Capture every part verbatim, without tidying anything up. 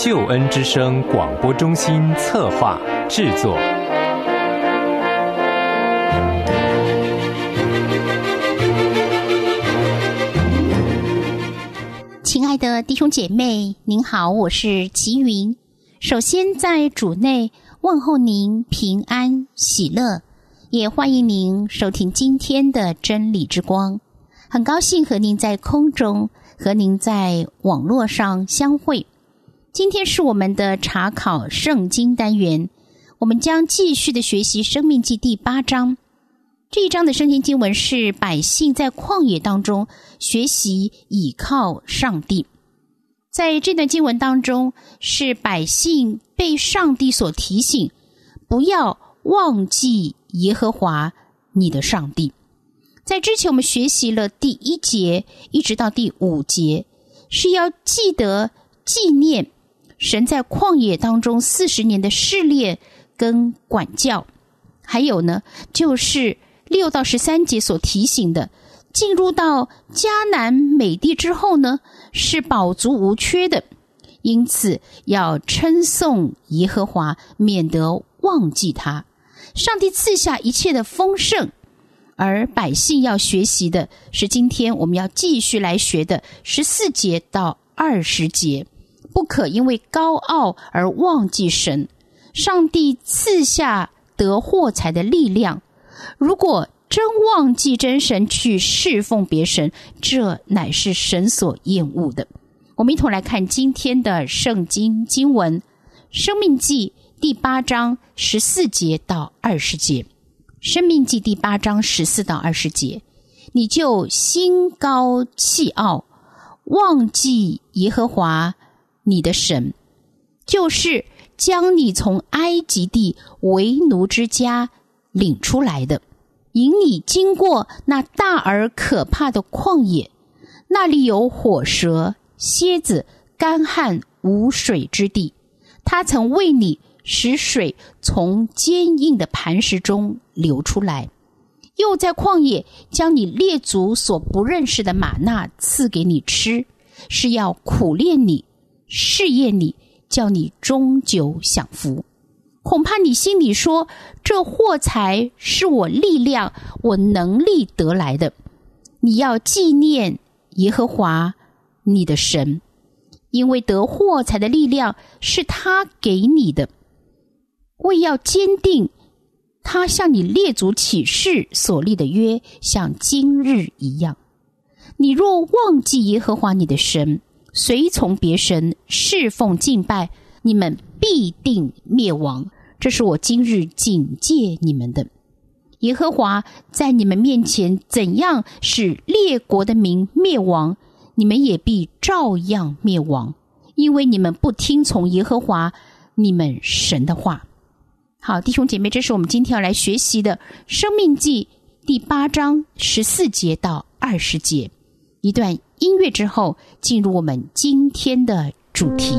救恩之声广播中心策划制作。 亲爱的弟兄姐妹，您好，我是齐云。首先在主内问候您平安喜乐，也欢迎您收听今天的真理之光。很高兴和您在空中，和您在网络上相会。今天是我们的查考圣经单元，我们将继续的学习申命记第八章。这一章的圣经经文是百姓在旷野当中学习倚靠上帝。在这段经文当中，是百姓被上帝所提醒，不要忘记耶和华你的上帝。在之前我们学习了第一节一直到第五节，是要记得纪念神在旷野当中四十年的试炼跟管教。还有呢，就是六到十三节所提醒的，进入到迦南美地之后呢，是饱足无缺的，因此要称颂耶和华，免得忘记他。上帝赐下一切的丰盛，而百姓要学习的是今天我们要继续来学的十四节到二十节，不可因为高傲而忘记神。上帝赐下得获财的力量，如果真忘记真神去侍奉别神，这乃是神所厌恶的。我们一同来看今天的圣经经文，申命记第八章十四节到二十节。申命记第八章十四到二十节，你就心高气傲，忘记耶和华你的神，就是将你从埃及地为奴之家领出来的，引你经过那大而可怕的旷野，那里有火蛇、蝎子、干旱无水之地。他曾为你使水从坚硬的磐石中流出来，又在旷野将你列祖所不认识的玛纳赐给你吃，是要苦炼你，试验你，叫你终久享福。恐怕你心里说，这货财是我力量我能力得来的。你要纪念耶和华你的神，因为得货财的力量是他给你的，为要坚定他向你列祖起誓所立的约，像今日一样。你若忘记耶和华你的神，随从别神侍奉敬拜，你们必定灭亡。这是我今日警戒你们的。耶和华在你们面前怎样使列国的民灭亡，你们也必照样灭亡，因为你们不听从耶和华你们神的话。好，弟兄姐妹，这是我们今天要来学习的申命记第八章十四节到二十节。一段音乐之后，进入我们今天的主题。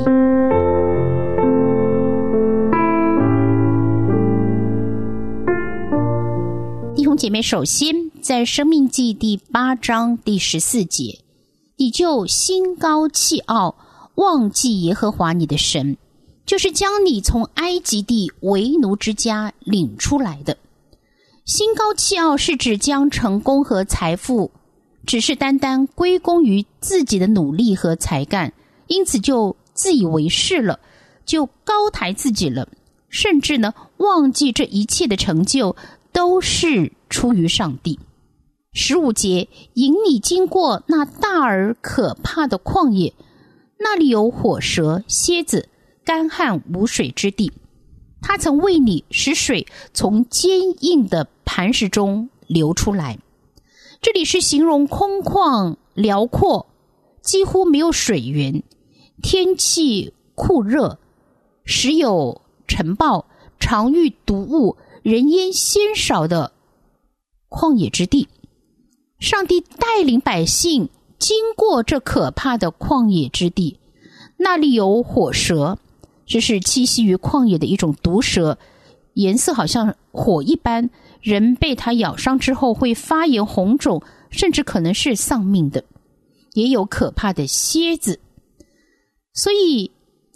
弟兄姐妹，首先在申命记第八章第十四节，你就心高气傲，忘记耶和华你的神，就是将你从埃及地为奴之家领出来的。心高气傲是指将成功和财富只是单单归功于自己的努力和才干，因此就自以为是了，就高抬自己了，甚至呢忘记这一切的成就都是出于上帝。十五节，引你经过那大而可怕的旷野，那里有火蛇、蝎子、干旱无水之地。他曾为你使水从坚硬的磐石中流出来。这里是形容空旷辽阔，几乎没有水源，天气酷热，时有尘暴，常遇毒物，人烟鲜少的旷野之地。上帝带领百姓经过这可怕的旷野之地，那里有火蛇，这是栖息于旷野的一种毒蛇，颜色好像火一般，人被它咬伤之后会发炎红肿，甚至可能是丧命的。也有可怕的蝎子。所以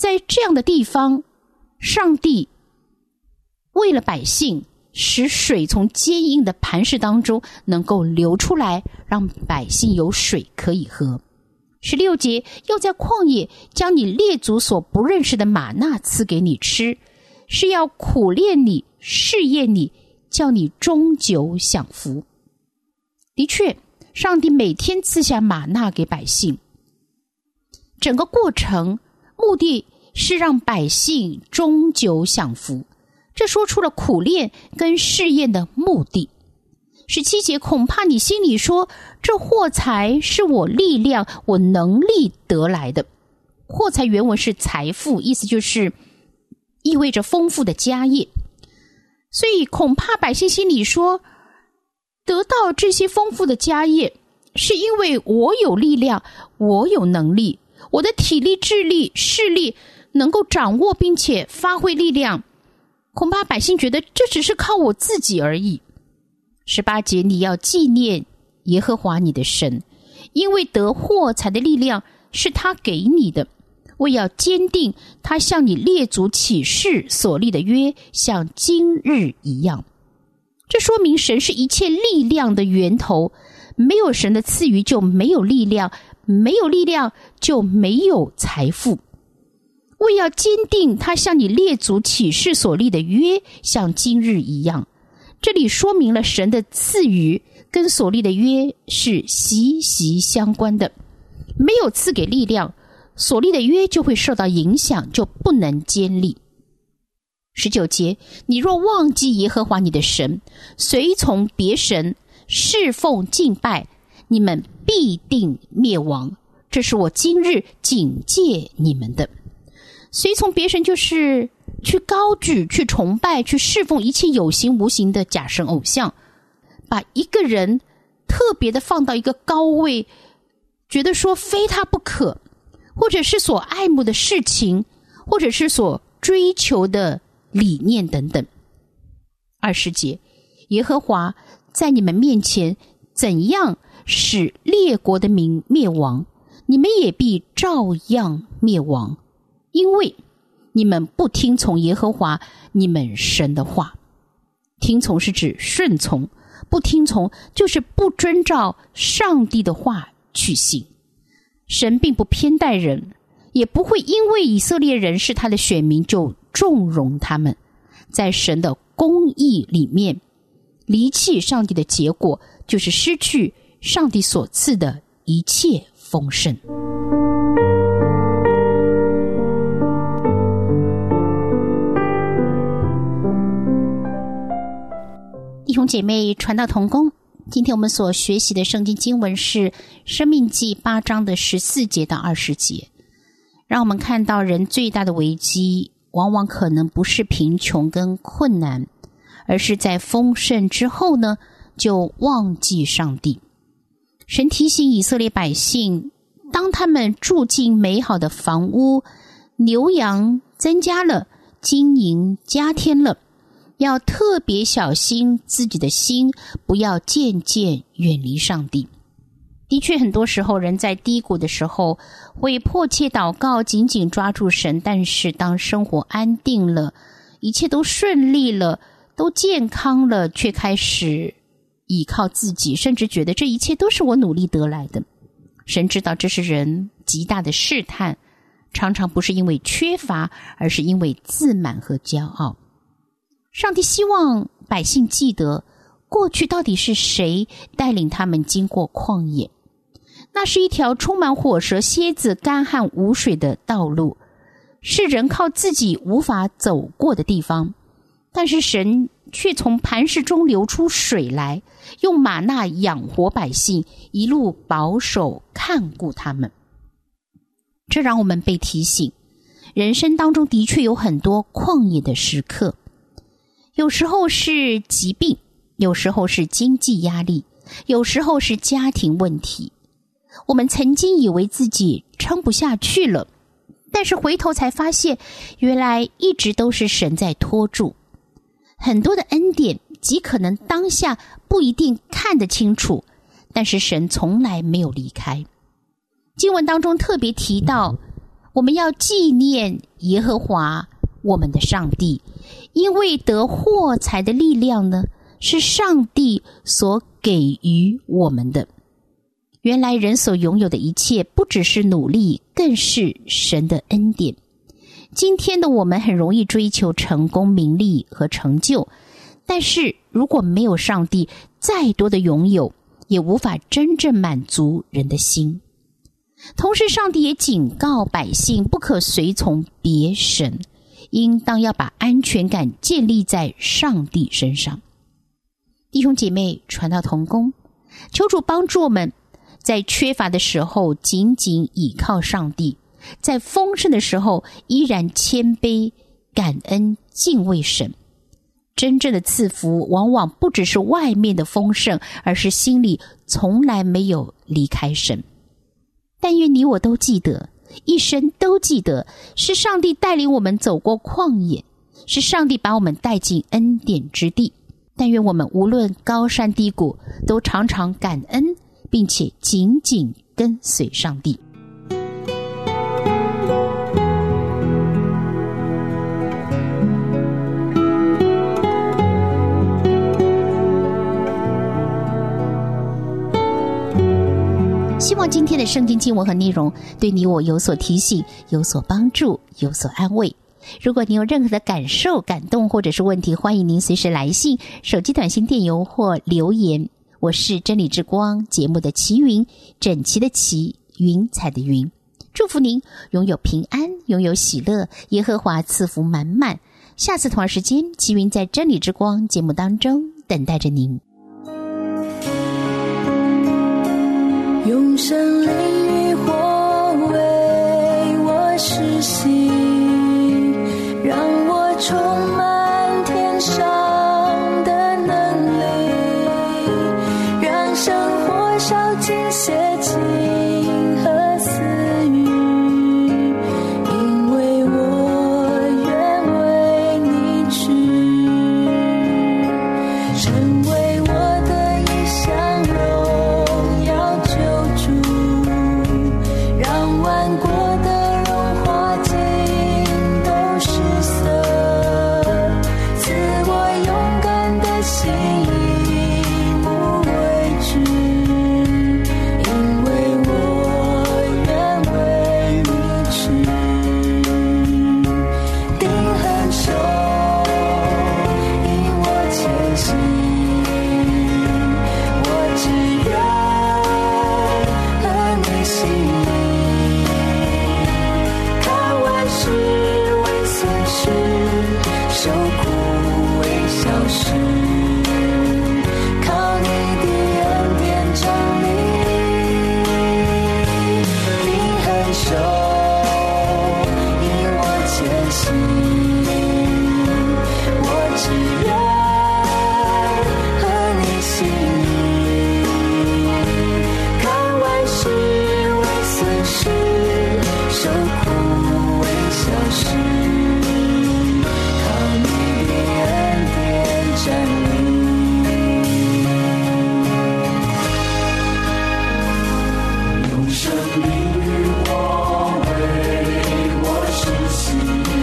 在这样的地方，上帝为了百姓，使水从坚硬的磐石当中能够流出来，让百姓有水可以喝。十六节，又在旷野将你列祖所不认识的玛纳赐给你吃，是要苦练你，试验你，叫你终久享福。的确，上帝每天赐下玛纳给百姓，整个过程目的是让百姓终久享福，这说出了苦练跟试验的目的。十七节，恐怕你心里说，这货财是我力量我能力得来的。货财原文是财富，意思就是意味着丰富的家业。所以恐怕百姓心里说，得到这些丰富的家业是因为我有力量，我有能力，我的体力、智力、视力能够掌握并且发挥力量。恐怕百姓觉得这只是靠我自己而已。十八节，你要纪念耶和华你的神，因为得货财的力量是他给你的，为要坚定他向你列祖起誓所立的约，像今日一样。这说明神是一切力量的源头，没有神的赐予就没有力量，没有力量就没有财富。为要坚定他向你列祖起誓所立的约，像今日一样。这里说明了神的赐予跟所立的约是息息相关的，没有赐给力量，所立的约就会受到影响，就不能坚立。十九节，你若忘记耶和华你的神，随从别神，侍奉敬拜，你们必定灭亡。这是我今日警戒你们的。随从别神就是去高举、去崇拜、去侍奉一切有形无形的假神偶像，把一个人特别的放到一个高位，觉得说非他不可，或者是所爱慕的事情，或者是所追求的理念等等。二十节，耶和华在你们面前怎样使列国的民灭亡，你们也必照样灭亡，因为你们不听从耶和华你们神的话。听从是指顺从，不听从就是不遵照上帝的话去行。神并不偏待人，也不会因为以色列人是他的选民就纵容他们。在神的公义里面，离弃上帝的结果就是失去上帝所赐的一切丰盛。弟兄姐妹，传道同工，今天我们所学习的圣经经文是申命记八章的十四节到二十节，让我们看到人最大的危机往往可能不是贫穷跟困难，而是在丰盛之后呢，就忘记上帝。神提醒以色列百姓，当他们住进美好的房屋，牛羊增加了，金银加添了，要特别小心自己的心，不要渐渐远离上帝。的确，很多时候人在低谷的时候会迫切祷告，紧紧抓住神，但是当生活安定了，一切都顺利了，都健康了，却开始依靠自己，甚至觉得这一切都是我努力得来的。神知道这是人极大的试探，常常不是因为缺乏，而是因为自满和骄傲。上帝希望百姓记得，过去到底是谁带领他们经过旷野？那是一条充满火蛇、蝎子、干旱无水的道路，是人靠自己无法走过的地方。但是神却从磐石中流出水来，用玛纳养活百姓，一路保守看顾他们。这让我们被提醒，人生当中的确有很多旷野的时刻，有时候是疾病，有时候是经济压力，有时候是家庭问题。我们曾经以为自己撑不下去了，但是回头才发现，原来一直都是神在拖住。很多的恩典极可能当下不一定看得清楚，但是神从来没有离开。经文当中特别提到， 我们要纪念耶和华我们的上帝，因为得获财的力量呢，是上帝所给予我们的。原来人所拥有的一切，不只是努力，更是神的恩典。今天的我们很容易追求成功、名利和成就，但是如果没有上帝，再多的拥有也无法真正满足人的心。同时上帝也警告百姓，不可随从别神，应当要把安全感建立在上帝身上。弟兄姐妹，传道同工，求主帮助我们，在缺乏的时候紧紧倚靠上帝，在丰盛的时候依然谦卑、感恩、敬畏神。真正的赐福往往不只是外面的丰盛，而是心里从来没有离开神。但愿你我都记得，一生都记得，是上帝带领我们走过旷野，是上帝把我们带进恩典之地。但愿我们无论高山低谷，都常常感恩，并且紧紧跟随上帝。希望今天的圣经经文和内容对你我有所提醒，有所帮助，有所安慰。如果你有任何的感受、感动或者是问题，欢迎您随时来信、手机短信、电邮或留言。我是真理之光节目的齐云，整齐的齐，云彩的云。祝福您拥有平安，拥有喜乐，耶和华赐福满满。下次同一时间，齐云在真理之光节目当中等待着您。 用生灵与火为我施行，让我充满天上的能力，让生活烧尽邪情和私欲，因为我愿为你去，成为我的一项荣耀救主，让万国的荣华尽都失色，赐我勇敢的心，以无畏惧，因为我愿为你去，定恒守，引我前行，我只愿和你心意，看万事为损失，受苦为小事，靠你的恩典站立，定恒守，引我前行，我只愿和你心意，看万事为损失，受苦为小事，靠你的恩典站立。用生命与火为我施行，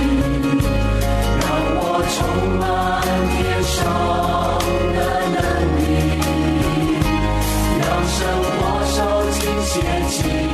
让我充满天上的能力，让生活烧尽邪情